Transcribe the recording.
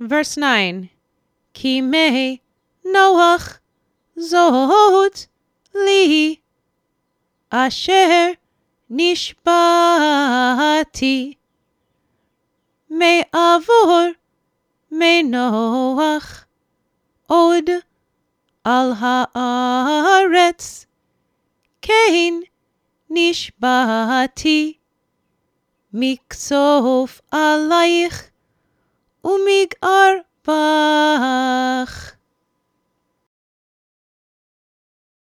Verse 9. כי מי נוח זאת לי, אשר נשבעתי, מעבור מי נוח עוד על הארץ, כן נשבעתי, מקצוף עלייך ומגער בך.